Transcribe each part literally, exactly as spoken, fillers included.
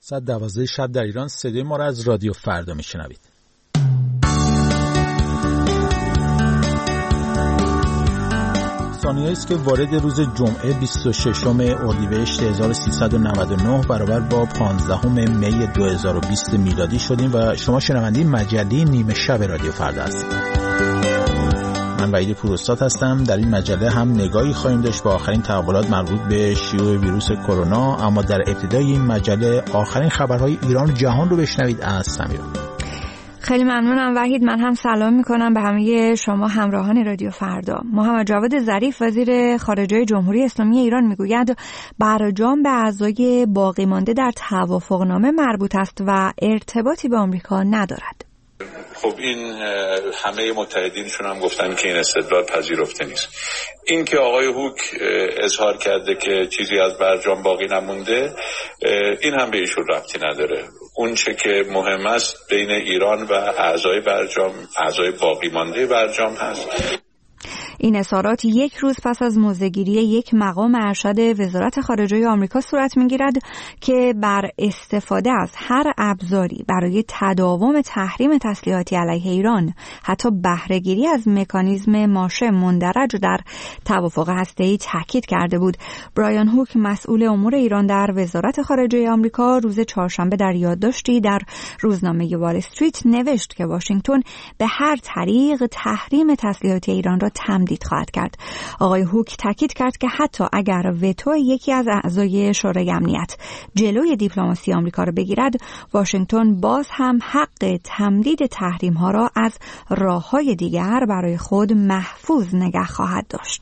ساعت دوازده شب در ایران. صدای ما را از رادیو فردا میشنوید. ثانیه‌ای است که وارد روز جمعه بیست و ششم اردیبهشت هزار و سیصد و نود و نه برابر با پانزدهم می دو هزار و بیست میلادی شدیم و شما شنونده مجله نیمه شب رادیو فردا هستید. من وحید پوراستاد هستم. در این مجله هم نگاهی خواهیم داشت به آخرین تحولات مربوط به شیوع ویروس کرونا، اما در ابتدای این مجله آخرین خبرهای ایران و جهان رو بشنوید از سمیرا. خیلی ممنونم وحید. من هم سلام میکنم به همه شما همراهان رادیو فردا. محمد جواد ظریف وزیر خارجه جمهوری اسلامی ایران میگوید برجام به اعضای باقی مانده در توافقنامه مربوط است و ارتباطی به آمریکا ندارد. خب این همه متحدینشون هم گفتن که این استدلال پذیرفته نیست. این که آقای هوک اظهار کرده که چیزی از برجام باقی نمونده، این هم به ایشون ربطی نداره. اون چه که مهم است بین ایران و اعضای برجام، اعضای باقی مانده برجام هست. این اظهارات یک روز پس از موضع‌گیری یک مقام ارشد وزارت خارجه آمریکا صورت می‌گیرد که بر استفاده از هر ابزاری برای تداوم تحریم تسلیحاتی علیه ایران، حتی بهره‌گیری از مکانیزم ماشه مندرج در توافق هسته‌ای تاکید کرده بود. برایان هوک مسئول امور ایران در وزارت خارجه آمریکا روز چهارشنبه در یادداشتی در روزنامه وال استریت نوشت که واشنگتن به هر طریق تحریم تسلیحاتی ایران را تمدید خواهد کرد. آقای هوک تاکید کرد که حتی اگر وتو یکی از اعضای شورای امنیت جلوی دیپلماسی آمریکا را بگیرد، واشنگتن باز هم حق تمدید تحریم ها را از راه‌های دیگر برای خود محفوظ نگه خواهد داشت.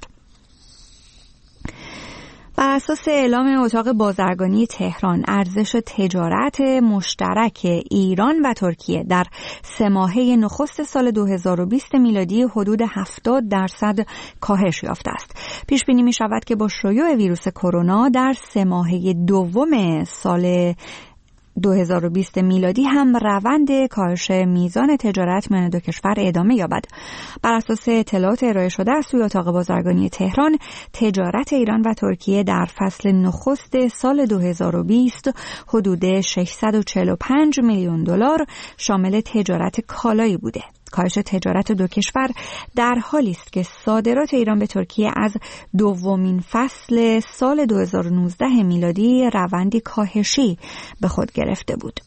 بر اساس اعلام اتاق بازرگانی تهران، ارزش تجارت مشترک ایران و ترکیه در سه ماهه نخست سال دو هزار و بیست میلادی حدود هفتاد درصد کاهش یافته است. پیش بینی می شود که با شیوع ویروس کرونا در سه ماهه دوم سال دو هزار و بیست میلادی هم روند کاهش میزان تجارت میان دو کشور ادامه یابد. بر اساس اطلاعات ارائه شده از سوی اتاق بازرگانی تهران، تجارت ایران و ترکیه در فصل نخست سال دو هزار و بیست حدود ششصد و چهل و پنج میلیون دلار شامل تجارت کالایی بوده. کاهش تجارت دو کشور در حالی است که صادرات ایران به ترکیه از دومین فصل سال دو هزار و نوزده میلادی روندی کاهشی به خود گرفته بود.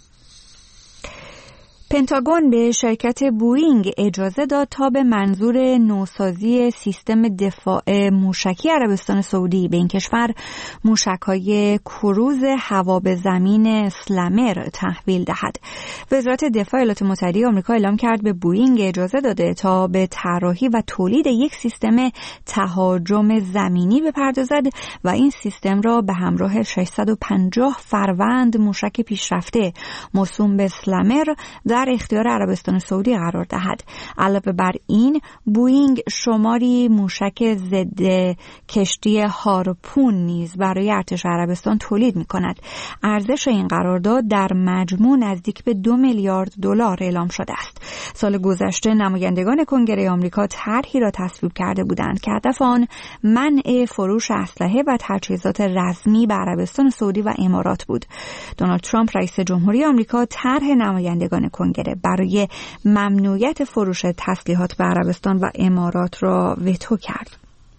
پنتاگون به شرکت بوئینگ اجازه داد تا به منظور نوسازی سیستم دفاع موشکی عربستان سعودی به این کشور موشک‌های کروز هوا به زمین اسلمر تحویل دهد. وزارت دفاع ایالات متحده آمریکا اعلام کرد به بوئینگ اجازه داده تا به طراحی و تولید یک سیستم تهاجم زمینی بپردازد و این سیستم را به همراه ششصد و پنجاه فروند موشک پیشرفته موسوم به اسلمر در اختیار عربستان سعودی قرار دهد. علاوه بر این، بوئینگ شماری موشک ضد کشتی هارپون نیز برای ارتش عربستان تولید می کند. ارزش این قرارداد در مجموع نزدیک به دو میلیارد دلار اعلام شده است. سال گذشته نمایندگان کنگره آمریکا طرحی را تصویب کرده بودند که هدف آن منع فروش اسلحه و تجهیزات رزمی به عربستان سعودی و امارات بود. دونالد ترامپ رئیس جمهوری آمریکا طرح نمایندگان کنگره برای ممنوعیت فروش تسلیحات به عربستان و امارات را وتو کرد.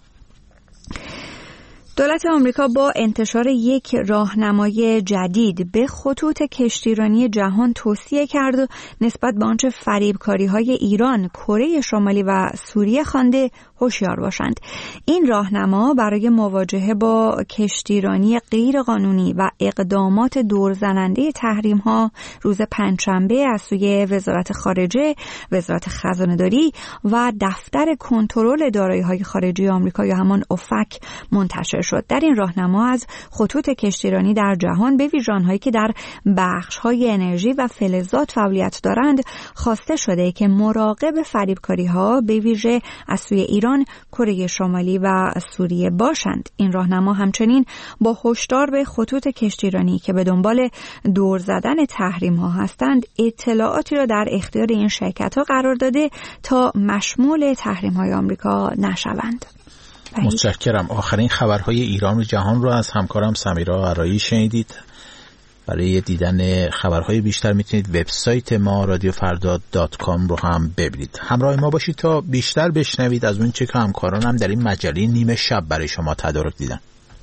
دولت آمریکا با انتشار یک راهنمای جدید به خطوط کشتیرانی جهان توصیه کرد و نسبت به آنچه فریبکاری‌های ایران، کره شمالی و سوریه خوانده هوشیار باشند. این راهنما برای مواجهه با کشتیرانی غیرقانونی و اقدامات دورزننده تحریم‌ها روز پنجشنبه از سوی وزارت خارجه، وزارت خزانه‌داری و دفتر کنترل دارایی‌های خارجی آمریکا یا همان اوفک منتشر شد. در این راهنما از خطوط کشتیرانی در جهان به ویژه آنهایی که در بخش‌های انرژی و فلزات فعالیت دارند خواسته شده که مراقب فریبکاری‌ها به ویژه از سوی ایران، کره شمالی و سوریه باشند. این راهنما همچنین با هشدار به خطوط کشتیرانی که به دنبال دور زدن تحریم‌ها هستند اطلاعاتی را در اختیار این شرکت‌ها قرار داده تا مشمول تحریم‌های آمریکا نشوند. متشکرم. آخرین خبرهای ایران و جهان رو از همکارم سمیرا عرایی شنیدید. برای دیدن خبرهای بیشتر میتونید وبسایت ما رادیو فردا دات کام رو هم ببینید. همراه ما باشید تا بیشتر بشنوید از اون چه که همکارانم در این مجله نیمه شب برای شما تدارک دیدن.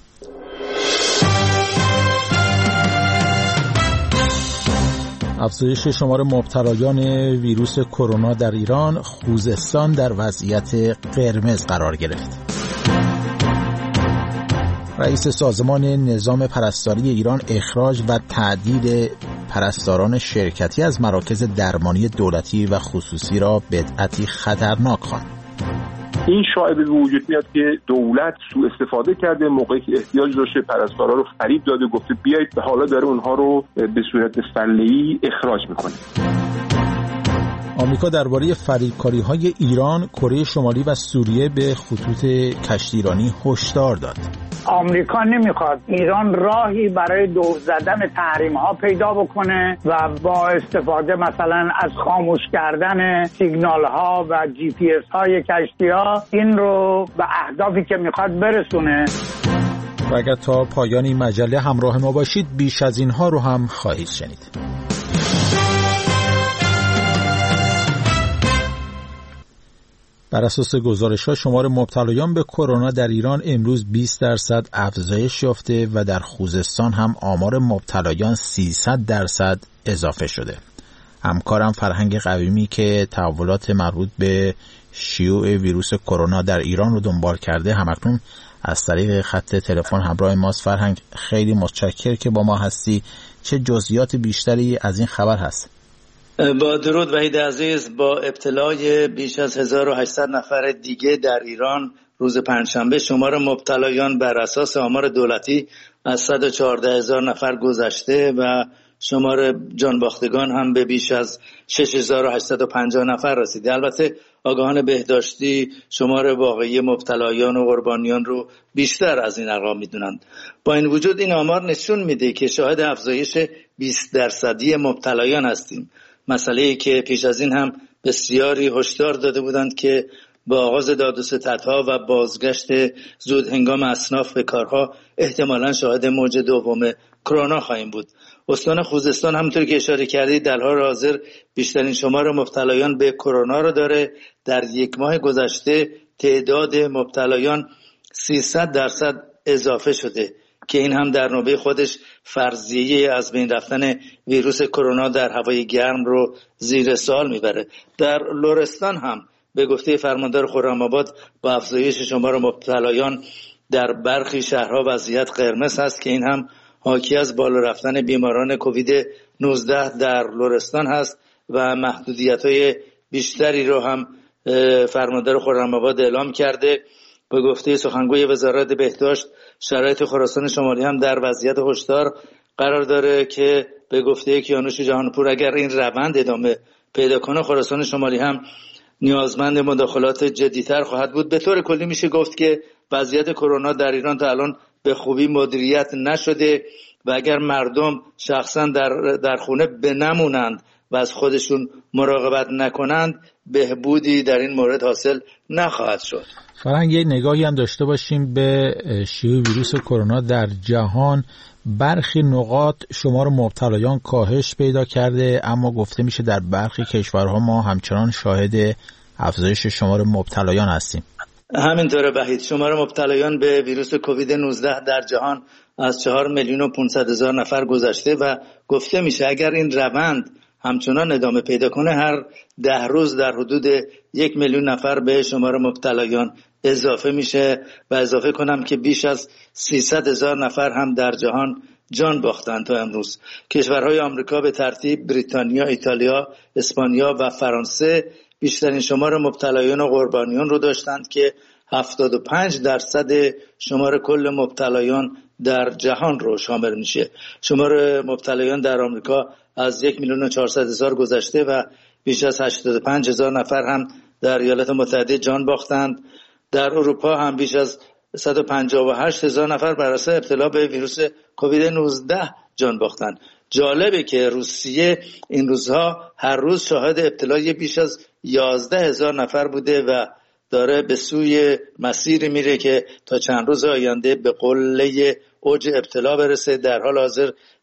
افزایش شمار مبتلایان ویروس کرونا در ایران، خوزستان در وضعیت قرمز قرار گرفت. رئیس سازمان نظام پرستاری ایران اخراج و تعدیل پرستاران شرکتی از مراکز درمانی دولتی و خصوصی را بدعتی خطرناک خواند. این شایعه به وجود میاد که دولت سوء استفاده کرده، موقعی که احتیاج داشته پرستارا رو فریب داده، گفته بیایید، حالا داره اونها رو به صورت سله‌ای اخراج میکنه. آمریکا درباره فریبکاری‌های ایران، کره شمالی و سوریه به خطوط کشتیرانی هشدار داد. آمریکا نمیخواد ایران راهی برای دور زدن تحریم ها پیدا بکنه و با استفاده مثلا از خاموش کردن سیگنال ها و جی پی اس های کشتی ها این رو به اهدافی که میخواد برسونه. و اگر تا پایان این مجله همراه ما باشید بیش از اینها رو هم خواهید شنید. بر اساس گزارش‌ها شمار مبتلایان به کرونا در ایران امروز بیست درصد افزایش یافته و در خوزستان هم آمار مبتلایان سیصد درصد اضافه شده. همکارم فرهنگ قویمی که تحولات مربوط به شیوع ویروس کرونا در ایران رو دنبال کرده همکنون از طریق خط تلفن همراه ماست. فرهنگ، خیلی متشکر که با ما هستی. چه جزئیات بیشتری از این خبر هست؟ با درود وحید عزیز، با ابتلای بیش از هزار و هشتصد نفر دیگه در ایران روز پنجشنبه شمار مبتلایان بر اساس آمار دولتی از صد و چهارده هزار نفر گذشته و شمار جانباختگان هم به بیش از شش هزار و هشتصد و پنجاه نفر رسیده. البته آگاهان بهداشتی شمار واقعی مبتلایان و قربانیان رو بیشتر از این ارقام میدونند. با این وجود این آمار نشون میده که شاهد افزایش بیست درصدی مبتلایان هستیم. مسئله‌ای که پیش از این هم بسیاری هشدار داده بودند که با آغاز داد و ستدها و بازگشت زود هنگام اصناف به کارها احتمالاً شاهد موج دوم کرونا خواهیم بود. استان خوزستان همونطور که اشاره کردید در حال حاضر بیشترین شمار مبتلایان به کرونا رو داره. در یک ماه گذشته تعداد مبتلایان سیصد درصد اضافه شده که این هم در نوبه خودش فرضیه از بین رفتن ویروس کرونا در هوای گرم رو زیر سوال میبره. در لرستان هم به گفته فرماندار خرم‌آباد با افزایش شمار مبتلایان در برخی شهرها وضعیت قرمز هست که این هم حاکی از بالا رفتن بیماران کووید نوزده در لرستان هست و محدودیت‌های بیشتری رو هم فرماندار خرم‌آباد اعلام کرده. به گفته سخنگوی وزارت بهداشت شرایط خراسان شمالی هم در وضعیت هشدار قرار داره که به گفته کیانوش جهانپور اگر این روند ادامه پیدا کنه خراسان شمالی هم نیازمند مداخلات جدی‌تر خواهد بود. به طور کلی میشه گفت که وضعیت کرونا در ایران تا الان به خوبی مدیریت نشده و اگر مردم شخصا در در خونه بنمونند و از خودشون مراقبت نکنند بهبودی در این مورد حاصل نخواهد شد. فرهنگ، یه نگاهی هم داشته باشیم به شیوع ویروس کرونا در جهان. برخی نقاط شمار مبتلایان کاهش پیدا کرده اما گفته میشه در برخی کشورها ما همچنان شاهد افزایش شمار مبتلایان هستیم. همینطوره وحید، شمار مبتلایان به ویروس کووید نوزده در جهان از چهار میلیون و پانصد هزار نفر گذشته و گفته میشه اگر این روند همچنان ادامه پیدا کنه هر ده روز در حدود یک میلیون نفر به شمار مبتلایان اضافه میشه و اضافه کنم که بیش از سیصد هزار نفر هم در جهان جان باختند تا امروز. کشورهای آمریکا به ترتیب بریتانیا، ایتالیا، اسپانیا و فرانسه بیشترین شمار مبتلایان و قربانیان رو داشتند که هفتاد و پنج درصد شمار کل مبتلایان در جهان رو شامل میشه. شمار مبتلایان در آمریکا از یک میلیون و چهارصد هزار گذشته و بیش از هشتاد و پنج هزار نفر هم در ایالات متحده جان باختند. در اروپا هم بیش از صد و پنجاه و هشت هزار نفر بر اساس ابتلا به ویروس کووید نوزده جان باختند. جالبه که روسیه این روزها هر روز شاهد ابتلای بیش از یازده هزار نفر بوده و داره به سوی مسیری میره که تا چند روز آینده به قله اوج ابتلا برسه. در حال حاضر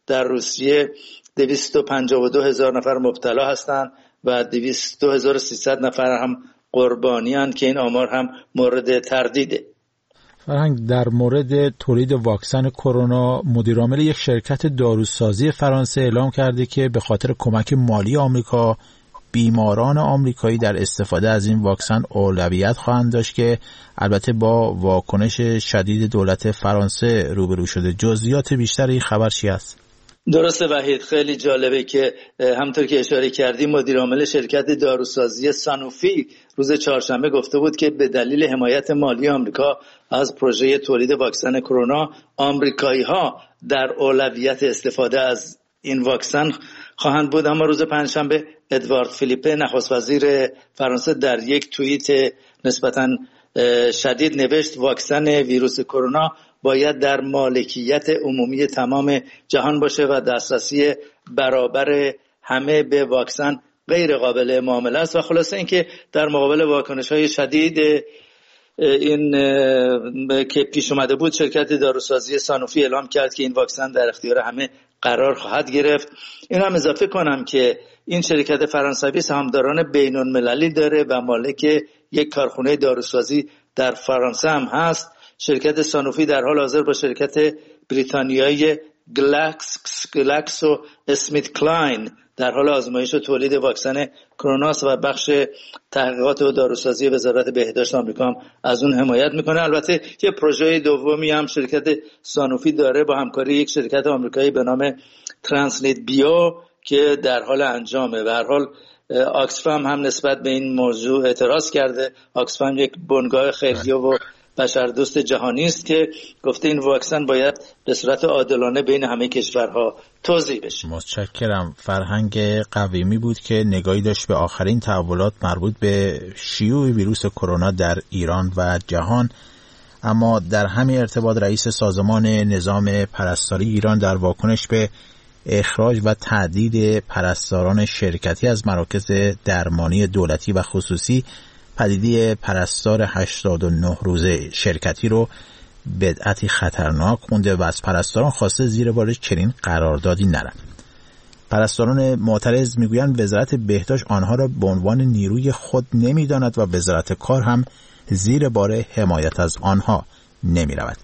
در روسیه دویست و پنجاه و دو هزار نفر مبتلا هستند و دویست و دو هزار و سیصد نفر هم قربانیان که این آمار هم مورد تردیده. فرهنگ، در مورد تولید واکسن کرونا مدیرعامل یک شرکت داروسازی فرانسه اعلام کرده که به خاطر کمک مالی آمریکا بیماران آمریکایی در استفاده از این واکسن اولویت خواهند داشت که البته با واکنش شدید دولت فرانسه روبرو شده. جزئیات بیشتر این خبر چی است؟ درسته وحید، خیلی جالبه که همونطور که اشاره کردی مدیر عامل شرکت داروسازی سانوفی روز چهارشنبه گفته بود که به دلیل حمایت مالی آمریکا از پروژه تولید واکسن کرونا، آمریکایی‌ها در اولویت استفاده از این واکسن خواهند بود. اما روز پنجشنبه ادوارد فیلیپه نخست وزیر فرانسه در یک توییت نسبتاً شدید نوشت واکسن ویروس کرونا باید در مالکیت عمومی تمام جهان باشه و دسترسی برابر همه به واکسن غیر قابل معامله است. و خلاصه اینکه در مقابل واکنش‌های شدید این که پیش اومده بود، شرکت داروسازی سانوفی اعلام کرد که این واکسن در اختیار همه قرار خواهد گرفت. این هم اضافه کنم که این شرکت فرانسوی سهامداران بین‌المللی داره و مالک یک کارخانه داروسازی در فرانسه هم هست. شرکت سانوفی در حال حاضر با شرکت بریتانیایی گلاکس گلاکسو اسمیت کلاین در حال آزمایش و تولید واکسن کرونا و بخش تحقیقات و داروسازی وزارت بهداشت آمریکا هم از اون حمایت میکنه. البته یه پروژه دومی هم شرکت سانوفی داره با همکاری یک شرکت آمریکایی به نام ترانسلیت بیو که در حال انجامه. به هر حال آکسفم هم نسبت به این موضوع اعتراض کرده. آکسفم یک بنگاه خیریه و بشردوست جهانی است که گفته این واکسن باید به صورت عادلانه بین همه کشورها توزیع بشه. متشکرم. فرهنگ قویمی بود که نگاهی داشت به آخرین تحولات مربوط به شیوع ویروس کرونا در ایران و جهان. اما در همین ارتباط رئیس سازمان نظام پرستاری ایران در واکنش به اخراج و تعدیل پرستاران شرکتی از مراکز درمانی دولتی و خصوصی پدیده پرستار هشتاد و نه روزه شرکتی رو بدعتی خطرناک خونده و از پرستاران خواسته زیر بار چنین قراردادی نرن. پرستاران معترض میگویند وزارت بهداشت آنها را به عنوان نیروی خود نمیداند و وزارت کار هم زیر بار حمایت از آنها نمیرود.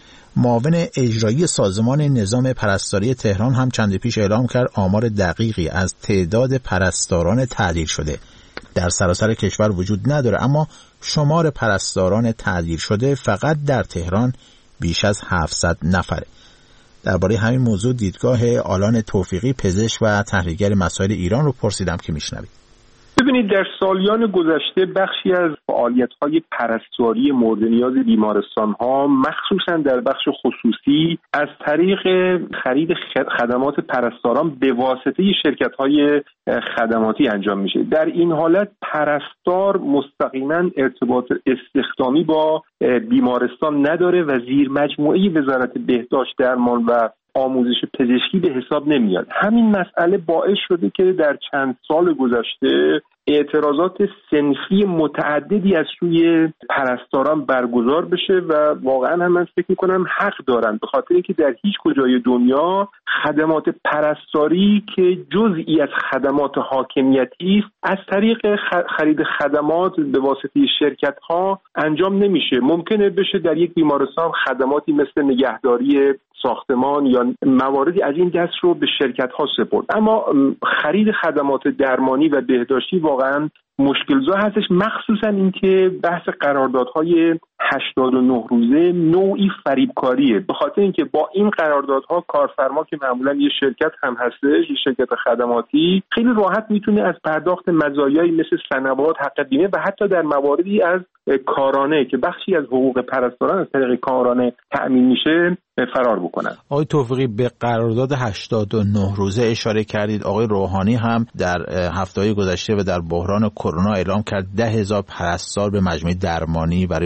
معاون اجرایی سازمان نظام پرستاری تهران هم چند پیش اعلام کرد آمار دقیقی از تعداد پرستاران تعدیل شده در سراسر کشور وجود نداره، اما شمار پرستاران تعدیل شده فقط در تهران بیش از هفتصد نفره. درباره همین موضوع دیدگاه آلان توفیقی، پزشک و تحلیلگر مسائل ایران رو پرسیدم که میشنوید. ببینید، در سالیان گذشته بخشی از فعالیت‌های پرستاری مورد نیاز بیمارستان‌ها مخصوصاً در بخش خصوصی از طریق خرید خدمات پرستاران به واسطه شرکت‌های خدماتی انجام میشه. در این حالت پرستار مستقیما ارتباط استخدامی با بیمارستان نداره و زیر مجموعه وزارت بهداشت، درمان و آموزش پزشکی به حساب نمیاد. همین مسئله باعث شده که در چند سال گذشته اعتراضات صنفی متعددی از سوی پرستاران برگزار بشه و واقعا هم من فکر میکنم حق دارن، به خاطر اینکه در هیچ کجای دنیا خدمات پرستاری که جزئی از خدمات حاکمیتی است از طریق خرید خدمات به واسطه شرکت ها انجام نمیشه. ممکنه بشه در یک بیمارستان خدماتی مثل نگهداری ساختمان یا مواردی از این دست رو به شرکت ها سپرد، اما خرید خدمات درمانی و بهداشتی واقعا مشکل‌زا هستش، مخصوصا اینکه بحث قراردادهای هشتاد و نه روزه نوعی فریبکاریه، به خاطر اینکه با این قراردادها کارفرما که معمولا یه شرکت هم هستش، یه شرکت خدماتی، خیلی راحت میتونه از پرداخت مزایایی مثل سنوات، حق بیمه و حتی در مواردی از کارانه که بخشی از حقوق پرستاران از طریق کارانه تأمین میشه فرار بکنن. آقای توفیقی، به قرارداد هشتاد و نه روزه اشاره کردید. آقای روحانی هم در هفته‌های گذشته و در بحران کرونا اعلام کرد ده هزار پرستار به مجموعه درمانی برای مقابله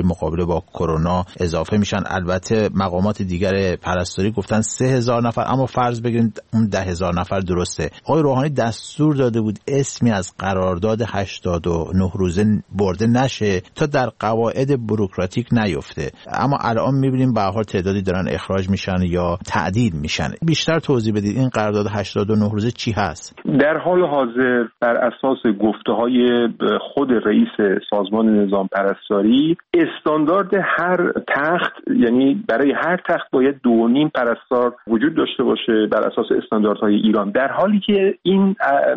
با کرونا اضافه میشن. البته مقامات دیگر پرستاری گفتن سه هزار نفر، اما فرض بگیریم اون ده هزار نفر درسته. آقای روحانی دستور داده بود اسمی از قرارداد هشتاد و نه روزه برده نشه تا در قواعد بوروکراتیک نیفته، اما الان میبینیم به هر حال تعدادی دارن اخراج میشن یا تعدیل میشن. بیشتر توضیح بدید این قرارداد هشتاد و نه روزه چی هست؟ در حال حاضر بر اساس گفته‌های خود رئیس سازمان نظام پرستاری استاندارد هر تخت، یعنی برای هر تخت باید دو و نیم پرستار وجود داشته باشه بر اساس استانداردهای ایران، در حالی که این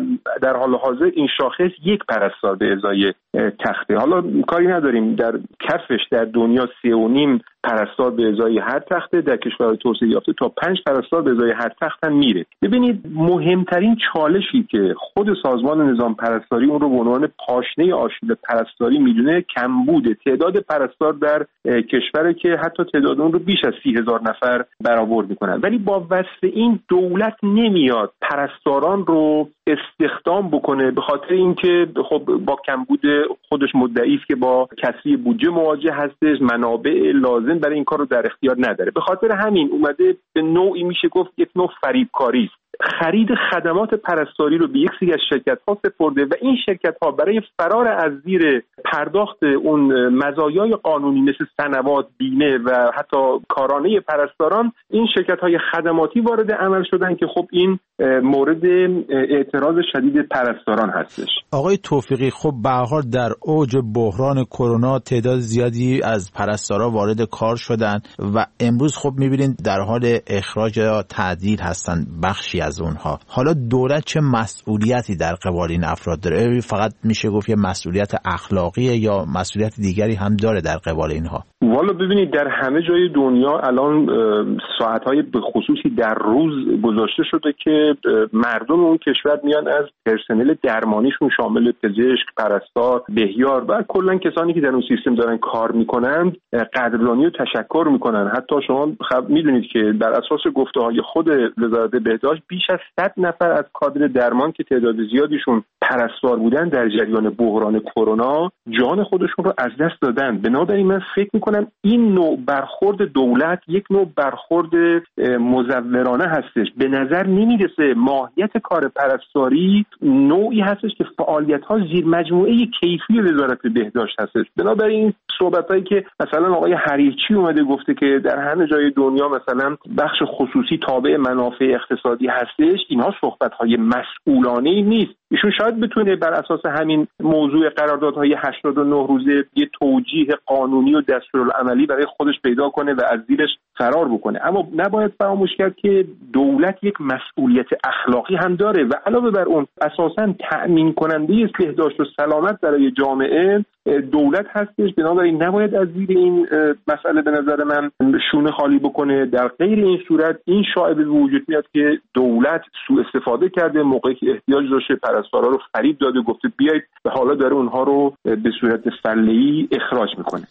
در حال حاضر این شاخص یک پرستار به ازای تخته. حالا کاری نداریم در کفش در دنیا سه و نیم پرستار به ازای هر تخته، در کشورهای توسعه یافته تا پنج پرستار به ازای هر تخت هم میره. ببینید مهمترین چالشی که خود سازمان نظام پرستاری اون رو به عنوان پاشنه آشیل پرستاری میدونه کمبود تعداد پرستار در کشوره که حتی تعداد اون رو بیش از سی هزار نفر برآورد میکنن، ولی با وصف این دولت نمیاد پرستاران رو استخدام بکنه، به خاطر اینکه خب با کمبود خودش مدعی است که با کسری بودجه مواجه هستش، منابع لازم برای این کار رو در اختیار نداره. به خاطر همین اومده به نوعی میشه گفت یک نوع فریبکاری است. خرید خدمات پرستاری رو به یک سری از شرکت‌ها سپرده و این شرکت‌ها برای فرار از زیر پرداخت اون مزایای قانونی مثل سنوات، بیمه و حتی کارانه پرستاران، این شرکت‌های خدماتی وارد عمل شدن که خب این مورد اعتراض شدید پرستاران هستش. آقای توفیقی، خب به هر حال در اوج بحران کرونا تعداد زیادی از پرستارا وارد کار شدن و امروز خب می‌بینید در حال اخراج یا تعدیل هستن بخشی از اونها. حالا دولت چه مسئولیتی در قبال این افراد داره؟ فقط میشه گفت یه مسئولیت اخلاقیه یا مسئولیت دیگری هم داره در قبال اینها؟ والا ببینید در همه جای دنیا الان ساعت‌های به خصوصی در روز گذاشته شده که مردم اون کشور میان از پرسنل درمانیشون شامل پزشک، پرستار، بهیار و کلا کسانی که در اون سیستم دارن کار میکنن قدردانی و تشکر میکنن. حتی شما خب میدونید که بر اساس گفته‌های خود وزارت بهداشت بیش از صد نفر از کادر درمان که تعداد زیادیشون پرستار بودن در جریان بحران کرونا جان خودشون رو از دست دادن. بنابراین من فکر میکنم این نوع برخورد دولت یک نوع برخورد مزورانه هستش. به نظر نمیرسه ماهیت کار پرستاری نوعی هستش که فعالیت‌ها زیر مجموعه کیفی وزارت بهداشت هستش. بنابراین صحبتایی که مثلا آقای حریرچی اومده گفته که در همه جای دنیا مثلا بخش خصوصی تابع منافع اقتصادی هستش، اینها صحبت‌های مسئولانه‌ای نیست. ایشون شاید بتونه بر اساس همین موضوع قراردادهای هشتاد و نه روزه یه توجیه قانونی و دستورالعملی برای خودش پیدا کنه و از زیرش فرار بکنه، اما نباید فراموش کرد که دولت یک مسئولیت اخلاقی هم داره و علاوه بر اون اساساً تأمین کننده بهداشت و سلامت برای جامعه دولت هستش. بنابراین نباید از زیر این مسئله به نظر من شونه خالی بکنه. در غیر این صورت این شایعه به وجود میاد که دولت سوء استفاده کرده، موقعی که احتیاج داشته پرستارا رو فریب داده، گفته بیایید، و حالا داره اونها رو به صورت فله‌ای اخراج میکنه.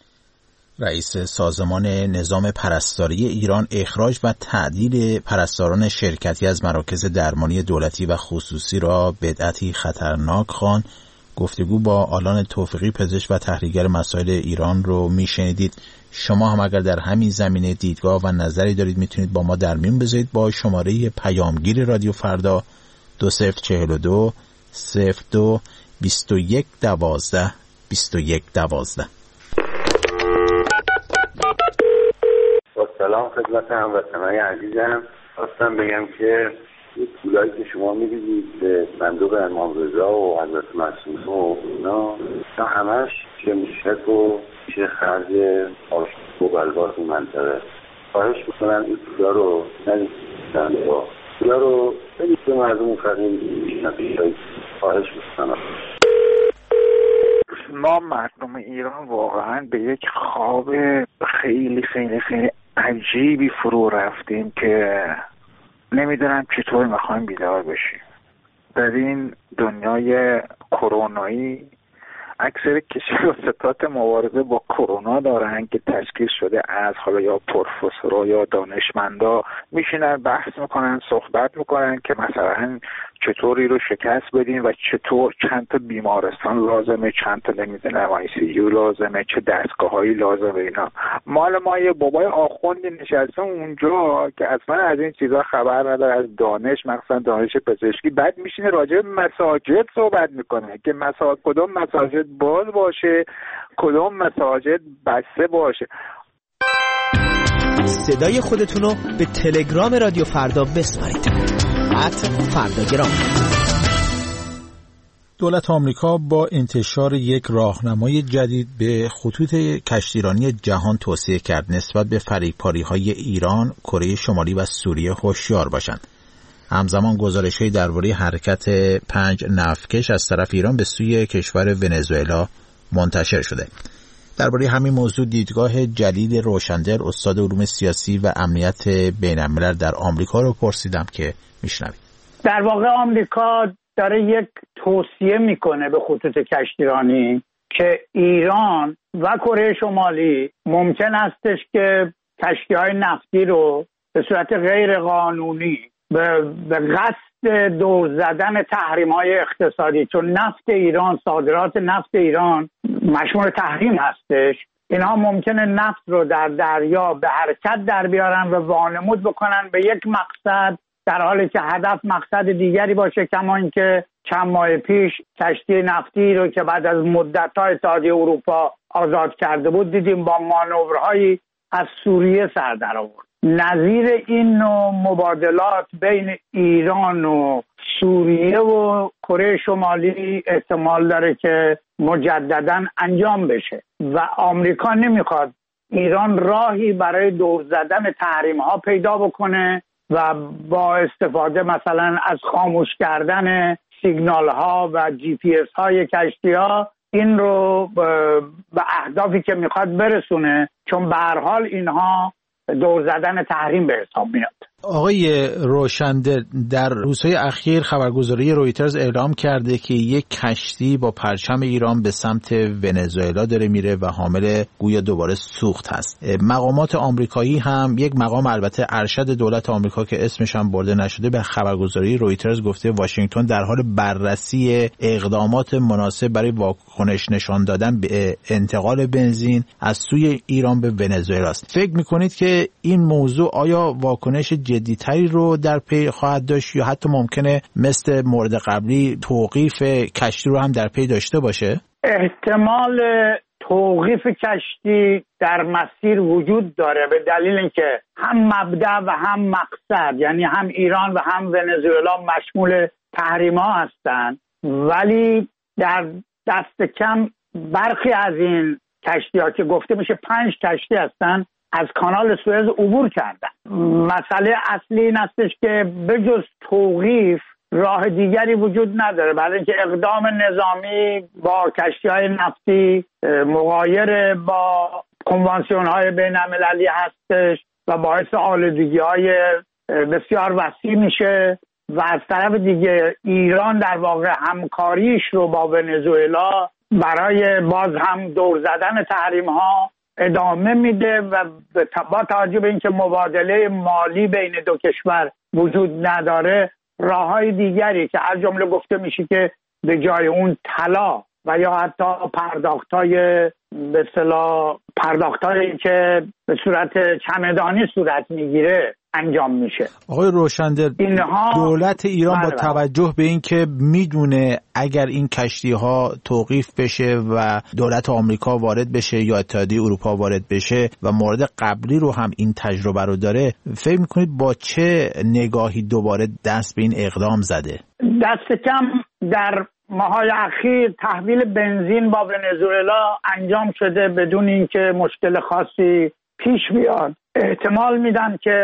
رئیس سازمان نظام پرستاری ایران اخراج و تعدیل پرستاران شرکتی از مراکز درمانی دولتی و خصوصی را بدعتی خطرناک خواند. گفتگو با آلان توفیقی، پزشک و تحلیلگر مسائل ایران رو میشنیدید. شما هم اگر در همین زمینه دیدگاه و نظری دارید میتونید با ما در میون بذارید با شماره پیامگیر رادیو فردا دو صفر چهل و دو صفر دو بیست و یک دوازده بیست و یک دوازده. با سلام خدمت هموطنان عزیزم، خواستم بگم که این پولایی که شما می‌دید به صندوق امام رضا و حضرت معصومه و اینا همش چه میشه و چه خرج آشتی و بلباس و منطقه. خواهش میکنم این پولا رو ندیدن با پولا رو بدید به مردم فقیر نبیشایی. خواهش میکنم. ما مردم ایران واقعا به یک خواب خیلی خیلی خیلی عجیبی فرو رفتیم که نمیدونم چطور میخوایم بیدار بشیم. در این دنیای کرونایی اکثر کشاورزات مبارزه با کرونا دارن که تشکیل شده از حالا یا پروفسورا یا دانشمندا میشینن بحث میکنن، صحبت میکنن که مثلا چطوری رو شکست بدیم و چطور چند تا بیمارستان لازمه، چند تا نمیدونم آی سی یو لازمه، چه دستگاهایی لازمه. اینا مال ما یه بابای آخوندی نشسته اونجا که اصلا از این چیزا خبر نداره، از دانش مثلا دانش پزشکی، بعد میشینه راجع به مساجد صحبت میکنه که مساجد کدوم مساجد باز باشه کدوم مساجد بسته باشه. صدای خودتونو به تلگرام رادیو فردا بسپارید. ات فرداگرام. دولت آمریکا با انتشار یک راهنمای جدید به خطوط کشتیرانی جهان توصیه کرد نسبت به فریبکاری‌های ایران، کره شمالی و سوریه هوشیار باشند. همزمان گزارش‌هایی درباره حرکت پنج نفتکش از طرف ایران به سوی کشور ونزوئلا منتشر شده. درباره همین موضوع دیدگاه جلیل روشندل، استاد علوم سیاسی و امنیت بین‌الملل در آمریکا رو پرسیدم که میشنوید. در واقع آمریکا داره یک توصیه میکنه به خطوط کشتیرانی که ایران و کره شمالی ممکن استش که کشتی‌های نفتی رو به صورت غیر قانونی به, به قصد دور زدن تحریم‌های اقتصادی، چون نفت ایران، صادرات نفت ایران مشمول تحریم هستش، اینها ممکنه نفت رو در دریا به حرکت در بیارن و وانمود بکنن به یک مقصد، در حالی که هدف مقصد دیگری باشه. کما اینکه چند ماه پیش کشتی نفتی رو که بعد از مدت‌های اتحادیه اروپا آزاد کرده بود دیدیم با مانورهایی از سوریه سر در آورد. نظیر این نوع مبادلات بین ایران و سوریه و کره شمالی احتمال داره که مجدداً انجام بشه و آمریکا نمیخواد ایران راهی برای دور زدن تحریم ها پیدا بکنه و با استفاده مثلا از خاموش کردن سیگنال ها و جی پی اس های کشتی ها این رو به اهدافی که میخواد برسونه، چون به هر حال اینها دور زدن تحریم به حساب میاد. آقای روشنده، در روزهای اخیر خبرگزاری رویترز اعلام کرده که یک کشتی با پرچم ایران به سمت ونزوئلا داره میره و حامل گویا دوباره سوخت هست. مقامات آمریکایی هم، یک مقام البته ارشد دولت آمریکا که اسمش هم برده نشده، به خبرگزاری رویترز گفته واشنگتن در حال بررسی اقدامات مناسب برای واکنش نشان دادن به انتقال بنزین از سوی ایران به ونزوئلا است. فکر میکنید که این موضوع آیا واکنش جدی‌تری رو در پی خواهد داشت یا حتی ممکنه مثل مورد قبلی توقیف کشتی رو هم در پی داشته باشه؟ احتمال توقیف کشتی در مسیر وجود داره به دلیل اینکه هم مبدأ و هم مقصد، یعنی هم ایران و هم ونزوئلا مشمول تحریم‌ها هستند، ولی در دست کم برخی از این کشتی‌ها که گفته میشه پنج کشتی هستن از کانال سوئز عبور کردن. مسئله اصلی این استش که بجز توقیف راه دیگری وجود نداره، برای اینکه اقدام نظامی با کشتی‌های نفتی مغایر با کنوانسیون‌های بین‌المللی هستش و باعث آلودگی‌های بسیار وسیع میشه و از طرف دیگه ایران در واقع همکاریش رو با ونزوئلا برای باز هم دور زدن تحریم‌ها ادامه میده و با توجه به اینکه مبادله مالی بین دو کشور وجود نداره، راههای دیگری که از جمله گفته میشه که به جای اون طلا و یا حتی پرداختای به اصطلاح پرداختایی که به صورت چمدانی صورت میگیره انجام میشه. آقای روشنده، دولت ایران با توجه به اینکه میدونه اگر این کشتی ها توقیف بشه و دولت آمریکا وارد بشه یا اتحادیه اروپا وارد بشه و مورد قبلی رو هم این تجربه رو داره، فکر میکنید با چه نگاهی دوباره دست به این اقدام زده؟ دست کم در ماهای اخیر تحویل بنزین با ونزوئلا انجام شده بدون اینکه مشکل خاصی پیش بیاد. احتمال میدن که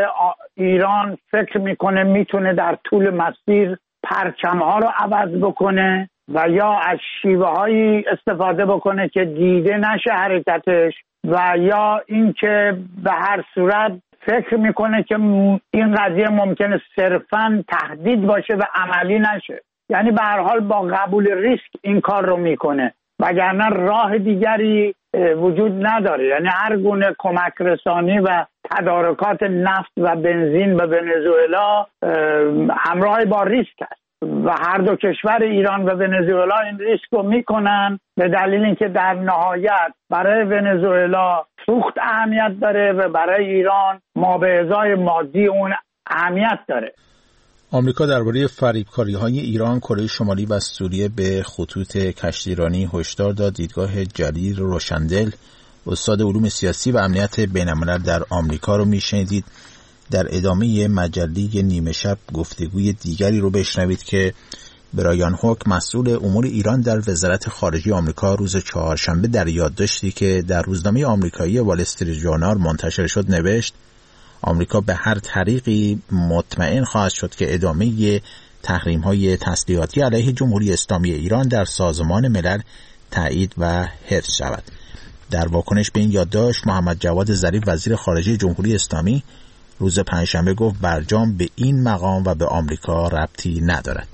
ایران فکر میکنه میتونه در طول مسیر پرچم‌ها رو عوض بکنه و یا از شیوه هایی استفاده بکنه که دیده نشه حرکتش و یا اینکه به هر صورت فکر میکنه که این قضیه ممکنه صرفاً تهدید باشه و عملی نشه. یعنی به هر حال با قبول ریسک این کار رو میکنه، وگرنه راه دیگری وجود نداره. یعنی هر گونه کمک رسانی و تدارکات نفت و بنزین به ونزوئلا همراه با ریسک است. و هر دو کشور ایران و ونزوئلا این ریسک رو میکنن به دلیل اینکه در نهایت برای ونزوئلا سوخت اهمیت داره و برای ایران ما به ازای مادی اون اهمیت داره. آمریکا درباره فریبکاری‌های ایران، کره شمالی و سوریه به خطوط کشتیرانی هشدار داد. دیدگاه جلیل روشندل، استاد علوم سیاسی و امنیت بین‌الملل در آمریکا رو میشنیدید. در ادامه مجله نیمه شب گفتگوی دیگری رو بشنوید که برایان هوک، مسئول امور ایران در وزارت خارجه آمریکا، روز چهارشنبه در یادداشتی که در روزنامه آمریکایی وال استریت ژورنال منتشر شد نوشت: آمریکا به هر طریقی مطمئن خواهد شد که ادامه تحریم‌های تسلیحاتی علیه جمهوری اسلامی ایران در سازمان ملل تایید و حفظ شود. در واکنش به این یادداشت، محمد جواد ظریف، وزیر خارجه جمهوری اسلامی، روز پنجشنبه گفت برجام به این مقام و به آمریکا ربطی ندارد.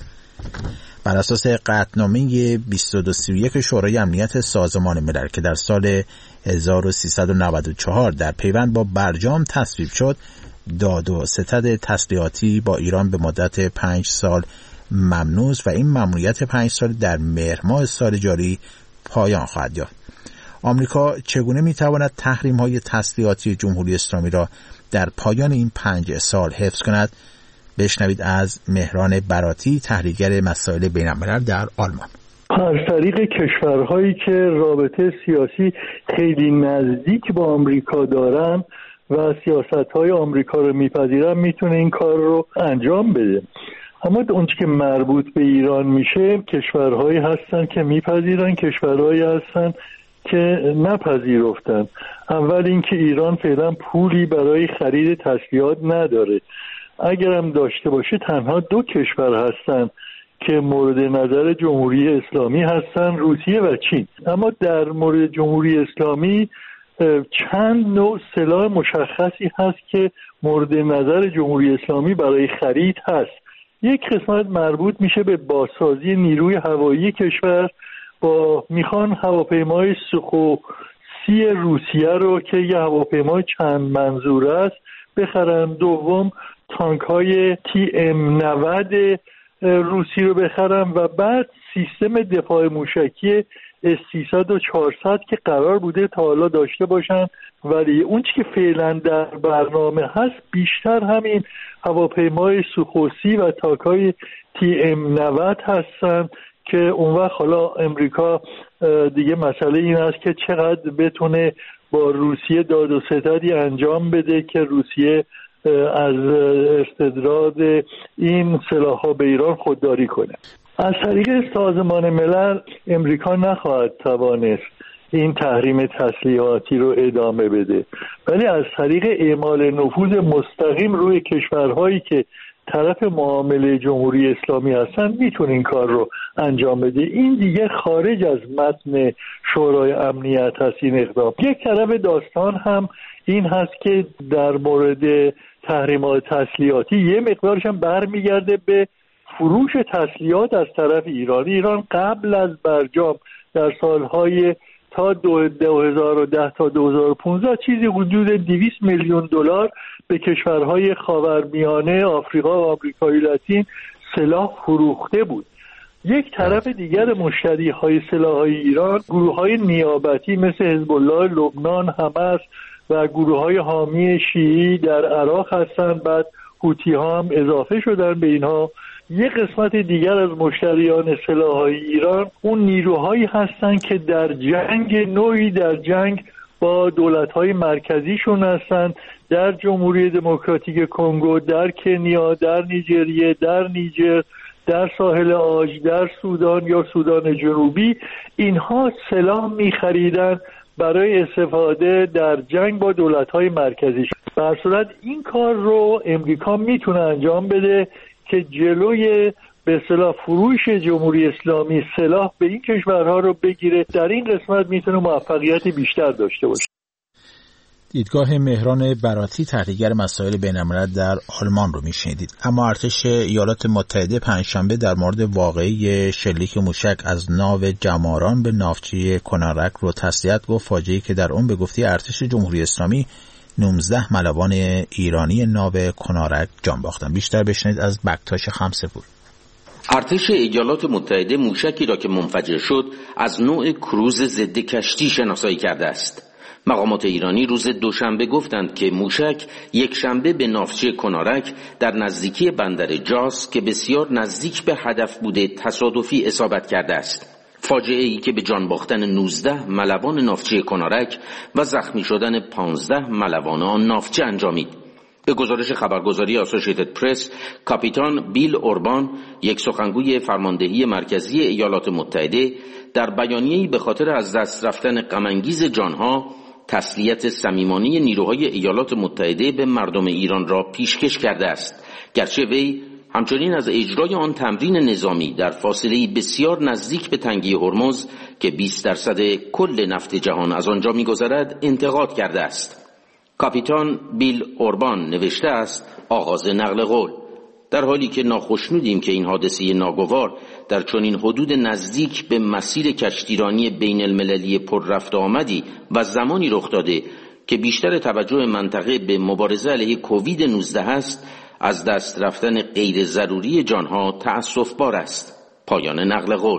بر اساس قطعنامه بیست و دو سی و یک شورای امنیت سازمان ملل که در سال هزار و سیصد و نود و چهار در پیوند با برجام تصویب شد، داد و ستد تسلیحاتی با ایران به مدت پنج سال ممنوع است و این ممنوعیت پنج سال در مهر ماه سال جاری پایان خواهد یافت. آمریکا چگونه میتواند تحریم‌های تسلیحاتی جمهوری اسلامی را در پایان این پنج سال حفظ کند؟ بشنوید از مهران براتی، تحلیلگر مسائل بین‌الملل در آلمان. از طریق کشورهایی که رابطه سیاسی خیلی نزدیک با آمریکا دارن و سیاست‌های آمریکا رو میپذیرن میتونه این کار رو انجام بده. اما اونچه که مربوط به ایران میشه، کشورهایی هستن که میپذیرن، کشورهایی هستن که نپذیرفتن. اول اینکه ایران فعلا پولی برای خرید تسلیحات نداره. اگرم داشته باشه تنها دو کشور هستن که مورد نظر جمهوری اسلامی هستن، روسیه و چین. اما در مورد جمهوری اسلامی چند نوع سلاح مشخصی هست که مورد نظر جمهوری اسلامی برای خرید هست. یک قسمت مربوط میشه به بازسازی نیروی هوایی کشور، با میخوان هواپیمای سوخوسی روسیه رو که یه هواپیمای چند منظوره است بخرن. دوم تانک های تی ام نود روسی رو بخرن و بعد سیستم دفاع موشکی اس سیصد و چهارصد که قرار بوده تا حالا داشته باشن، ولی اون چی که فعلا در برنامه هست بیشتر همین هواپیمای سوخوسی و تانک های تی ام نود هستن که اون وقت حالا امریکا دیگه مسئله این است که چقدر بتونه با روسیه داد و ستدی انجام بده که روسیه از استرداد این سلاح‌ها به ایران خودداری کنه. از طریق سازمان ملل امریکا نخواهد توانست این تحریم تسلیحاتی رو ادامه بده، ولی از طریق اعمال نفوذ مستقیم روی کشورهایی که طرف معامله جمهوری اسلامی هستن میتونه این کار رو انجام بده. این دیگه خارج از متن شورای امنیت هست این اقدام. یک طرف داستان هم این هست که در مورد تحریمات تسلیحاتی یه مقدارش هم برمیگرده به فروش تسلیحات از طرف ایران. ایران قبل از برجام در سالهای تا دو هزار و ده تا دو هزار و پانزده چیزی حدود دویست میلیون دلار به کشورهای خاورمیانه، آفریقا و آمریکای لاتین سلاح فروخته بود. یک طرف دیگر مشتری های سلاح های ایران گروه های نیابتی مثل حزب الله لبنان، حماس و گروه های حامی شیعی در عراق هستند. بعد حوتی ها هم اضافه شدن به اینها. یک قسمت دیگر از مشتریان سلاح‌های ایران اون نیروهایی هستند که در جنگ نوعی در جنگ با دولت‌های مرکزیشون هستند، در جمهوری دموکراتیک کنگو، در کنیا، در نیجریه، در نیجر، در ساحل عاج، در سودان یا سودان جنوبی. اینها سلاح می‌خریدن برای استفاده در جنگ با دولت‌های مرکزی. به هر صورت این کار رو امریکا میتونه انجام بده که جلوی به اصطلاح فروش جمهوری اسلامی سلاح به این کشورها رو بگیره. در این قسمت میتونه موفقیت بیشتر داشته باشه. دیدگاه مهران براتی، تحلیلگر مسائل بین‌الملل در آلمان رو میشنیدید. اما ارتش ایالات متحده پنجشنبه در مورد واقعه شلیک موشک از ناو جماران به ناوچه کنارک رو تسلیت گفت. فاجعه‌ای که در اون به گفته ارتش جمهوری اسلامی نوزده ملوان ایرانی ناو کنارک جان باختن. بیشتر بشنید از بکتاش خمسپور. ارتش ایالات متحده موشکی را که منفجر شد از نوع کروز ضد کشتی شناسایی کرده است. مقامات ایرانی روز دوشنبه گفتند که موشک یک شنبه به ناوچه کنارک در نزدیکی بندر جاس که بسیار نزدیک به هدف بوده تصادفی اصابت کرده است. فاجعه ای که به جان باختن نوزده ملوان ناوچه کنارک و زخمی شدن پانزده ملوان آن ناوچه انجامید. به گزارش خبرگزاری آسوشیتد پرس، کاپیتان بیل اوربان، یک سخنگوی فرماندهی مرکزی ایالات متحده، در بیانیه‌ای به خاطر از دست رفتن غم‌انگیز جانها تسلیت صمیمانه نیروهای ایالات متحده به مردم ایران را پیشکش کرده است. گرچه وی همچنین از اجرای آن تمرین نظامی در فاصله بسیار نزدیک به تنگه هرمز که بیست درصد کل نفت جهان از آنجا می‌گذرد انتقاد کرده است. کاپیتان بیل اوربان نوشته است: آغاز نقل قول. در حالی که ناخشنودیم که این حادثه ناگوار در چنین حدود نزدیک به مسیر کشتیرانی بین المللی پر رفت آمدی و زمانی رخ داده که بیشتر توجه منطقه به مبارزه علیه کووید نوزده است، از دست رفتن غیر ضروری جانها تأسف بار است. پایان نقل قول.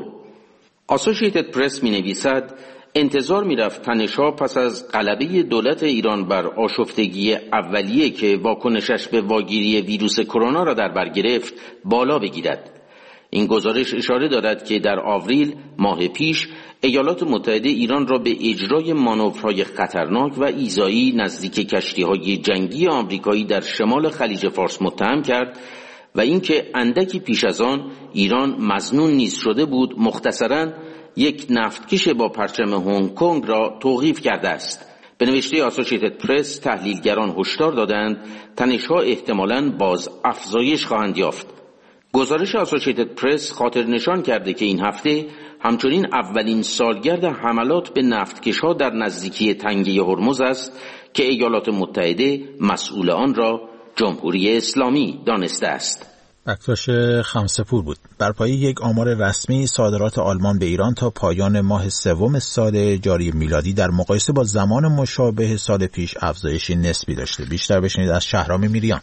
آسوشیتد پرس می نویسد: انتظار می رفت تنش‌ها پس از غلبه دولت ایران بر آشفتگی اولیه که واکنشش به واگیری ویروس کرونا را در بر گرفت بالا بگیرد. این گزارش اشاره دارد که در آوریل ماه پیش ایالات متحده ایران را به اجرای مانورهای خطرناک و ایذایی نزدیک کشتی‌های جنگی آمریکایی در شمال خلیج فارس متهم کرد و اینکه اندکی پیش از آن ایران مظنون نیز شده بود مختصراً یک نفتکش با پرچم هنگ کنگ را توقیف کرده است. به نوشته آسوشیتد پرس، تحلیلگران هشدار دادند تنش‌ها احتمالاً باز افزایش خواهند یافت. گزارش آسوشیتد پرس خاطر نشان کرده که این هفته همچنین اولین سالگرد حملات به نفتکش‌ها در نزدیکی تنگه هرمز است که ایالات متحده مسئول آن را جمهوری اسلامی دانسته است. بکتاش خمسپور بود. بر پایه یک آمار رسمی، صادرات آلمان به ایران تا پایان ماه سوم سال جاری میلادی در مقایسه با زمان مشابه سال پیش افزایشی نسبی داشته. بیشتر بشنوید از شهرام میریان.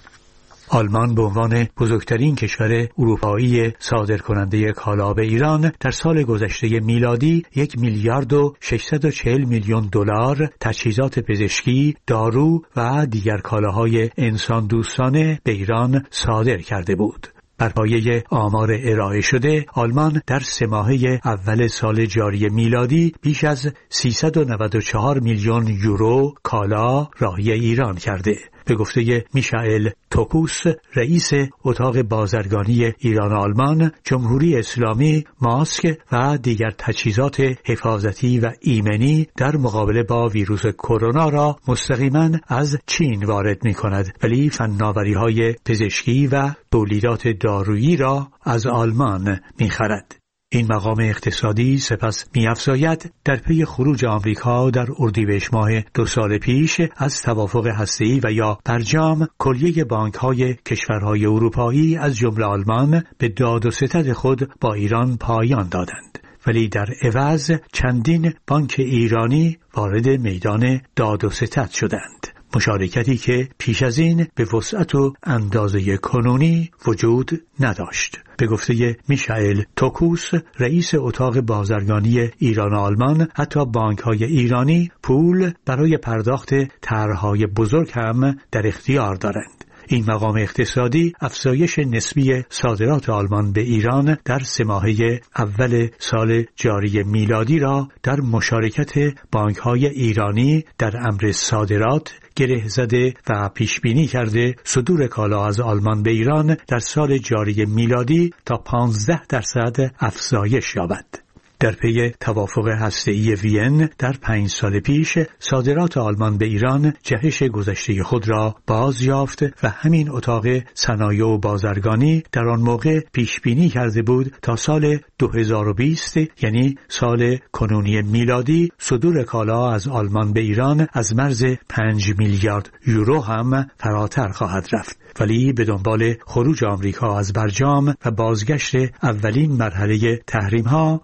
آلمان به عنوان بزرگترین کشور اروپایی صادرکننده کالا به ایران در سال گذشته میلادی یک میلیارد و ششصد و چهل میلیون دلار تجهیزات پزشکی، دارو و دیگر کالاهای انسان دوستانه به ایران صادر کرده بود. بر پایه آمار ارائه شده، آلمان در سه ماهه اول سال جاری میلادی بیش از سیصد و نود و چهار میلیون یورو کالا راهی ایران کرده. به گفته میشائل توکوس، رئیس اتاق بازرگانی ایران آلمان، جمهوری اسلامی ماسک و دیگر تجهیزات حفاظتی و ایمنی در مقابله با ویروس کرونا را مستقیما از چین وارد می کند، ولی فناوری‌های پزشکی و تولیدات دارویی را از آلمان می خرد. این مقام اقتصادی سپس می‌افزاید در پی خروج آمریکا در اردیبهشت ماه دو سال پیش از توافق هسته‌ای و یا برجام، کلیه بانک‌های کشورهای اروپایی از جمله آلمان به داد و ستد خود با ایران پایان دادند، ولی در عوض چندین بانک ایرانی وارد میدان داد و ستد شدند. مشارکتی که پیش از این به وسعت و اندازه کنونی وجود نداشت. به گفته میشائل توکوس، رئیس اتاق بازرگانی ایران آلمان، حتی بانک‌های ایرانی پول برای پرداخت طرح‌های بزرگ هم در اختیار دارند. این مقام اقتصادی افزایش نسبی صادرات آلمان به ایران در سه ماهه اول سال جاری میلادی را در مشارکت بانک‌های ایرانی در امر صادرات گره زده و پیش بینی کرده صدور کالا از آلمان به ایران در سال جاری میلادی تا پانزده درصد افزایش یابد. در پی توافق هسته‌ای وین در پنج سال پیش، صادرات آلمان به ایران جهش گذشته خود را باز یافت و همین اتاق صنایع و بازرگانی در آن موقع پیش بینی کرده بود تا سال دو هزار و بیست، یعنی سال کنونی میلادی، صدور کالا از آلمان به ایران از مرز پنج میلیارد یورو هم فراتر خواهد رفت. ولی به دنبال خروج آمریکا از برجام و بازگشت اولین مرحله تحریم‌ها به تدریج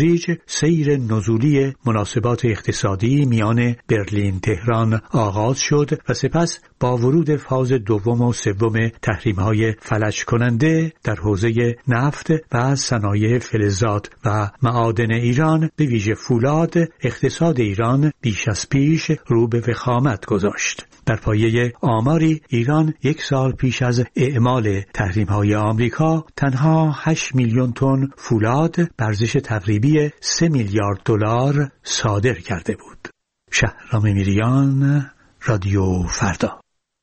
تدریج سیر نزولی مناسبات اقتصادی میان برلین تهران آغاز شد و سپس با ورود فاز دوم و سوم تحریم‌های فلج کننده در حوزه نفت و صنایع فلزات و معادن ایران به ویژه فولاد، اقتصاد ایران بیش از پیش رو به وخامت گذاشت. در پایه آماری ایران یک سال پیش از اعمال تحریم‌های آمریکا تنها هشت میلیون تن فولاد به ارزش تقریبی سه میلیارد دلار صادر کرده بود. شهرام میریان، رادیو فردا.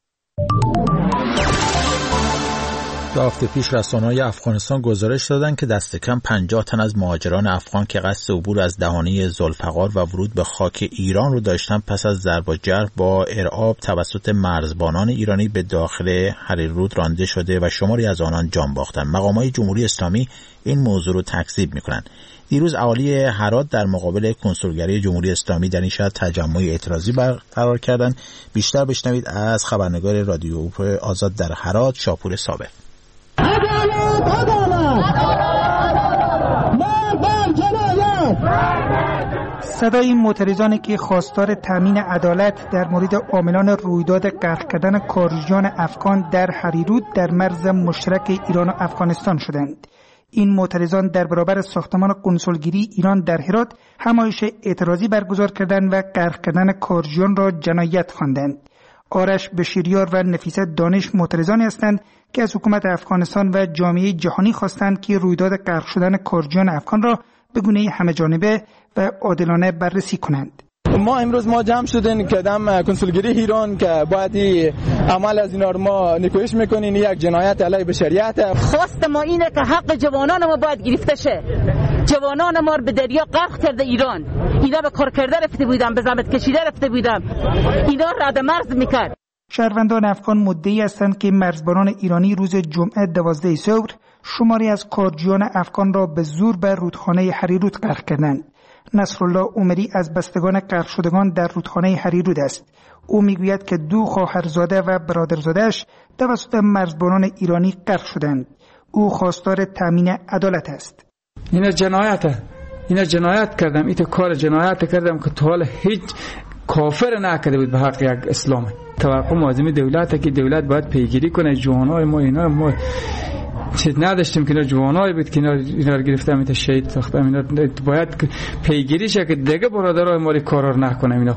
دو هفته پیش رسانه‌های افغانستان گزارش دادند که دست کم پنجاه تن از مهاجران افغان که قصد عبور از دهانه ذوالفقار و ورود به خاک ایران رو داشتن پس از ضرب و جرح با ارعاب توسط مرزبانان ایرانی به داخل حریرود رانده شده و شماری از آنان جان باختند. مقامات جمهوری اسلامی این موضوع رو تکذیب می‌کنند. دیروز اهالی هرات در مقابل کنسولگری جمهوری اسلامی در این شهر تجمع اعتراضی برقرار کردند. بیشتر بشنوید از خبرنگار رادیو آزاد در هرات، شاپور صابر. عدالت عدالت مردم جنایت. صدای این معترضانی که خواستار تامین عدالت در مورد عاملان رویداد غرق کردن کارجویان افغان در حریرود در مرز مشترک ایران و افغانستان شدند. این معترضان در برابر ساختمان کنسولگری ایران در هرات همایش اعتراضی برگزار کردند و غرق کردن کارجویان را جنایت خواندند. آرش بشیریار و نفیسه دانش معترضانی هستند که از حکومت افغانستان و جامعه جهانی خواستند که رویداد غرق شدن کارجویان افغان را به گونه همه جانبه و عادلانه بررسی کنند. ما امروز ما جمع شدیم که دم کنسولگری ایران که باید عمل از اینا رو ما نکوهش میکنین، یک جنایت علیه بشریت. خواست ما اینه که حق جوانان ما باید گرفته شه. جوانان ما رو به دریا غرق کرده ایران، اینا به کار کرده رفته بودن، به زحمت کشیده رفته بودن، اینا رد مرز میکرد. شهروندان افغان مدعی هستند که مرزبانان ایرانی روز جمعه دوازده ثور شماری از کارجویان افغان را به زور به رودخانه حریرود غرق کردند. نصرالله عمری از بستگان غرق شدگان در رودخانه حریرود است. او میگوید که دو خواهرزاده و برادرزاده‌اش توسط مرزبانان ایرانی غرق شدند. او خواستار تامین عدالت است. اینا جنایته، اینا جنایت کردم، ایت کار جنایت کردم که تا حالا هیچ کافر نکرده بود به حق یک اسلام. توقع معظم دولت که دولت باید پیگیری کنه جوانای ما، اینا ما چیز نداشتیم که اینا جوانای بود که اینا اینا رو گرفتم ایت شهید ساختم، اینا باید پیگیری شه که دیگه برادرای ما رو کارا نکنه. اینا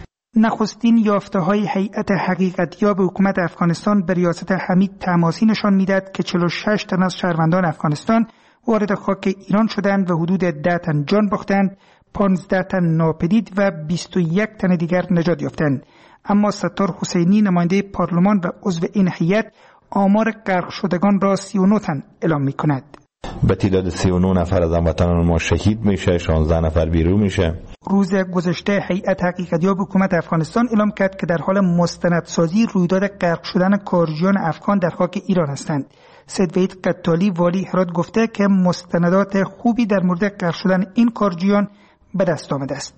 نخستین یافته‌های هیئت حقیقتیاب حکومت افغانستان به ریاست حمید تماسی نشان می‌دهد که چهل و شش تن از شهروندان افغانستان وارد خاک ایران شدند و حدود ده تن جان باختند، پانزده تن ناپدید و بیست و یک تن دیگر نجات یافتند. اما ستار حسینی نماینده پارلمان و عضو این هیئت آمار غرق شدگان را سی و نه تن اعلام می‌کند. به تعداد سی و نه نفر از هموطنان ما شهید میشه، شانزده نفر بیرون میشه. روز گذشته هیئت حقیقتیاب حکومت افغانستان اعلام کرد که در حال مستندسازی رویداد غرق شدن کارجویان افغان در خاک ایران هستند. سید وحید قتالی والی هرات گفته که مستندات خوبی در مورد غرق شدن این کارجویان به دست آمده است.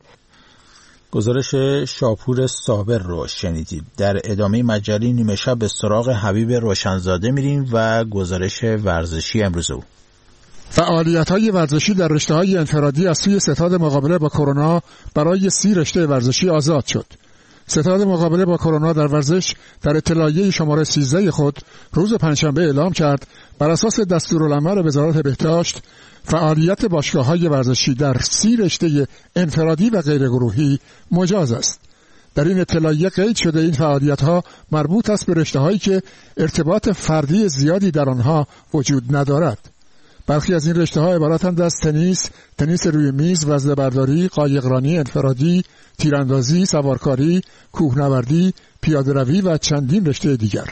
گزارش شاپور صابر رو شنیدید. در ادامه مجله نیمه شب به سراغ حبیب روشنزاده میریم و گزارش ورزشی امروز او. فعالیت‌های ورزشی در رشته‌های انفرادی از سوی ستاد مقابله با کرونا برای سی رشته ورزشی آزاد شد. ستاد مقابله با کرونا در ورزش در اطلاعیه شماره سیزده خود روز پنجشنبه اعلام کرد بر اساس دستورالعمل وزارت بهداشت فعالیت باشگاه‌های ورزشی در سی رشته انفرادی و غیر گروهی مجاز است. در این اطلاعیه قید شده این فعالیت‌ها مربوط است به رشته‌هایی که ارتباط فردی زیادی در آنها وجود ندارد. برخی از این رشته‌ها عبارتند از تنیس، تنیس روی میز، وزنه برداری، قایقرانی انفرادی، تیراندازی، سوارکاری، کوهنوردی، پیاده‌روی و چندین رشته دیگر.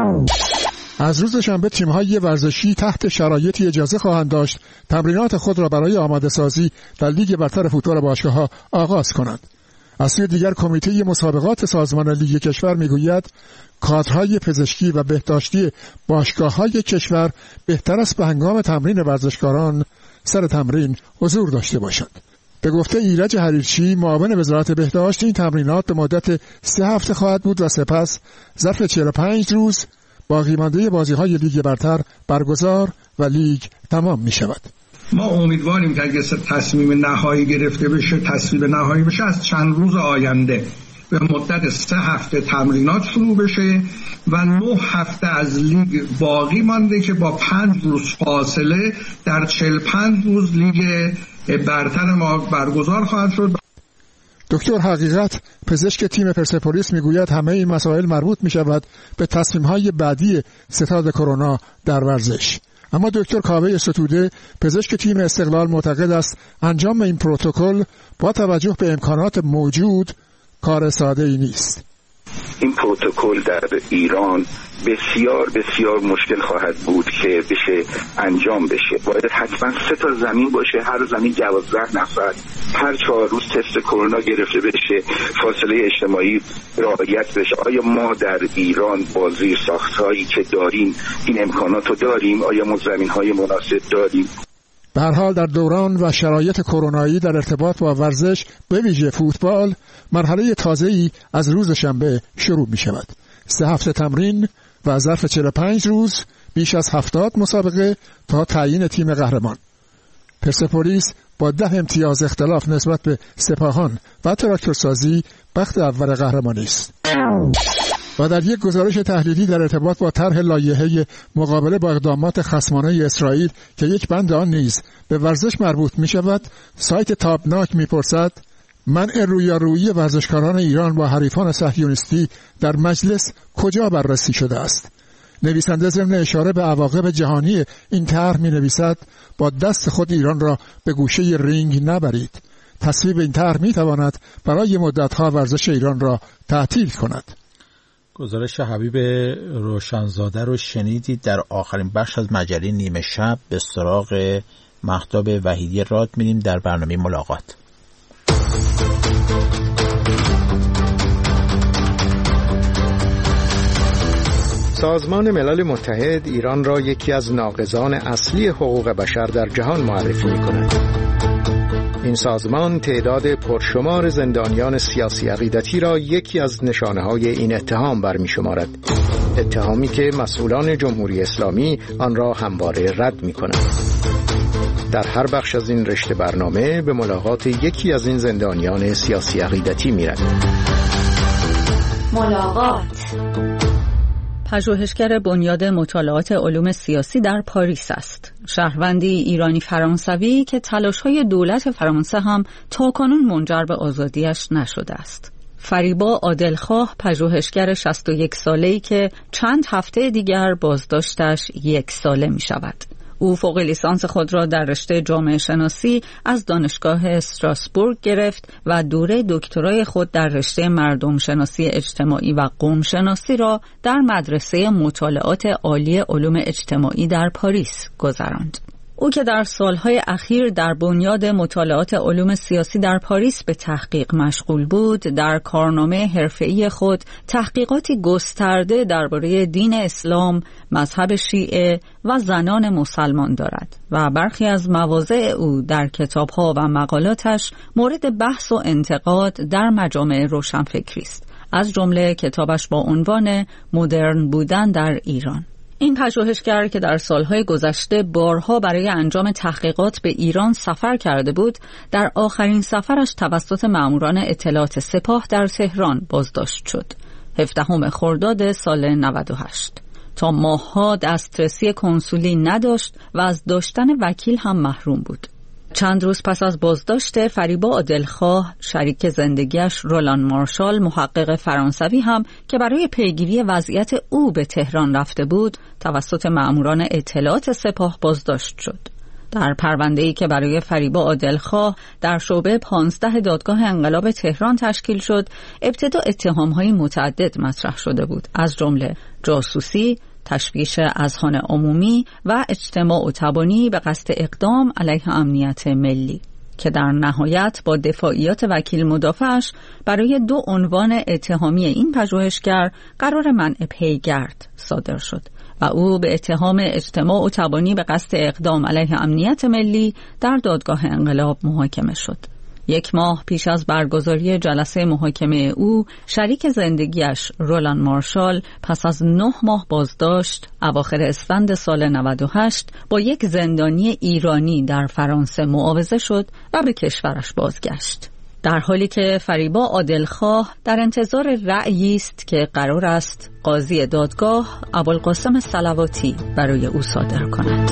از روز شنبه تیم‌های ورزشی تحت شرایطی اجازه خواهند داشت تمرینات خود را برای آماده سازی در لیگ برتر فوتبال باشگاه‌ها آغاز کنند. از سوی دیگر کمیته مسابقات سازمان لیگ کشور میگوید کادرهای پزشکی و بهداشتی باشگاه‌های کشور بهتر است به هنگام تمرین ورزشکاران سر تمرین حضور داشته باشند. به گفته ایرج حریرچی معاون وزارت بهداشت این تمرینات به مدت سه هفته خواهد بود و سپس ظرف چهل و پنج روز باقی مانده بازی‌های لیگ برتر برگزار و لیگ تمام می شود. ما امیدواریم که اگه تصمیم نهایی گرفته بشه تصویب نهایی بشه از چند روز آینده به مدت سه هفته تمرینات شروع بشه و نه هفته از لیگ باقی مانده که با پنج روز فاصله در چهل و پنج روز لیگ برتر ما برگزار خواهد شد. دکتر حقیقت پزشک تیم پرسپولیس میگوید همه این مسائل مربوط می شود به تصمیم‌های بعدی ستاد کرونا در ورزش. اما دکتر کاوه ستوده پزشک تیم استقلال معتقد است انجام این پروتکل با توجه به امکانات موجود کار ساده ای نیست. این پروتکل در ایران بسیار بسیار مشکل خواهد بود که بشه انجام بشه. باید حتما سه تا زمین باشه، هر زمین دوازده نفر، هر چهار روز تست کرونا گرفته بشه، فاصله اجتماعی رعایت بشه. آیا ما در ایران با زیرساخت‌هایی که داریم این امکانات رو داریم؟ آیا ما زمین‌های مناسب داریم؟ به هر حال در دوران و شرایط کرونایی در ارتباط با ورزش به ویژه فوتبال مرحله تازه‌ای از روز شنبه شروع می شود. سه هفته تمرین و ظرف چهل و پنج روز بیش از هفتاد مسابقه تا تعیین تیم قهرمان. پرسپولیس با ده امتیاز اختلاف نسبت به سپاهان و تراکتورسازی بخت اول قهرمانی است. و در یک گزارش تحلیلی در ارتباط با طرح لایحه مقابله با اقدامات خصمانه اسرائیل که یک بند آن نیز به ورزش مربوط می شود، سایت تابناک می پرسد منع رویارویی ورزشکاران ایران با حریفان صهیونیستی در مجلس کجا بررسی شده است؟ نویسنده ضمن اشاره به عواقب جهانی این طرح می نویسد با دست خود ایران را به گوشه رینگ نبرید. تصویب این طرح می تواند برای مدتها ورزش ایران را تعطیل کند. گزارش حبیب روشنزاده رو شنیدید. در آخرین بخش از مجله نیمه شب به سراغ مهتاب وحیدی راد می‌ریم در برنامه ملاقات. سازمان ملل متحد ایران را یکی از ناقضان اصلی حقوق بشر در جهان معرفی می‌کند. این سازمان تعداد پرشمار زندانیان سیاسی عقیدتی را یکی از نشانه‌های این اتهام برمی‌شمارد. اتهامی که مسئولان جمهوری اسلامی آن را همواره رد می‌کنند. در هر بخش از این رشته برنامه به ملاقات یکی از این زندانیان سیاسی عقیدتی می‌رویم. ملاقات پژوهشگر بنیاد مطالعات علوم سیاسی در پاریس است. شهروندی ایرانی فرانسوی که تلاش‌های دولت فرانسه هم تاکنون منجر به آزادیش نشده است. فریبا عادلخواه پژوهشگر شصت و یک ساله‌ای که چند هفته دیگر بازداشتش یک ساله می شود. او فوق لیسانس خود را در رشته جامعه شناسی از دانشگاه استراسبورگ گرفت و دوره دکترای خود در رشته مردم شناسی اجتماعی و قوم شناسی را در مدرسه مطالعات عالی علوم اجتماعی در پاریس گذراند. او که در سالهای اخیر در بنیاد مطالعات علوم سیاسی در پاریس به تحقیق مشغول بود، در کارنامه حرفه‌ای خود تحقیقاتی گسترده درباره دین اسلام، مذهب شیعه و زنان مسلمان دارد و برخی از مواضع او در کتابها و مقالاتش مورد بحث و انتقاد در مجامع روشنفکری است، از جمله کتابش با عنوان مدرن بودن در ایران. این پژوهشگر که در سالهای گذشته بارها برای انجام تحقیقات به ایران سفر کرده بود، در آخرین سفرش توسط ماموران اطلاعات سپاه در تهران بازداشت شد. هفدهم خرداد سال نود و هشت. تا ماهها دسترسی کنسولی نداشت و از داشتن وکیل هم محروم بود. چند روز پس از بازداشت فریبا عادلخواه، شریک زندگیش رولان مارشال، محقق فرانسوی هم که برای پیگیری وضعیت او به تهران رفته بود، توسط مأموران اطلاعات سپاه بازداشت شد. در پرونده‌ای که برای فریبا عادلخواه در شعبه پانزده دادگاه انقلاب تهران تشکیل شد، ابتدا اتهام‌های متعدد مطرح شده بود، از جمله جاسوسی، تشویش اذهان عمومی و اجتماع و تبانی به قصد اقدام علیه امنیت ملی، که در نهایت با دفاعیات وکیل مدافعش برای دو عنوان اتهامی این پژوهشگر قرار منع پیگرد صادر شد و او به اتهام اجتماع و تبانی به قصد اقدام علیه امنیت ملی در دادگاه انقلاب محاکمه شد. یک ماه پیش از برگزاری جلسه محاکمه او، شریک زندگیش رولان مارشال پس از نه ماه بازداشت اواخر اسفند سال نود و هشت با یک زندانی ایرانی در فرانسه معاوضه شد و به کشورش بازگشت. در حالی که فریبا عادلخواه در انتظار رأیی است که قرار است قاضی دادگاه ابوالقاسم صلواتی برای او صادر کند.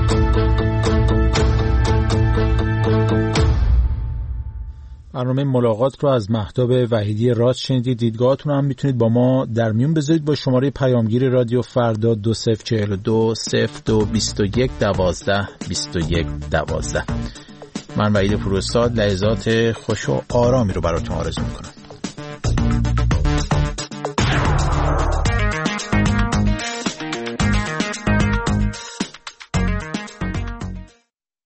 برنامه ملاقات رو از مهتاب وحیدی راست شنیدید. دیدگاهاتون هم میتونید با ما در میون بذارید با شماره پیامگیر رادیو فردا دو صفر چهل دو صفر دو بیست و یک دوازده بیست و یک دوازده. من وحید فروستاد لحظات خوش و آرامی رو براتون آرزو میکنم.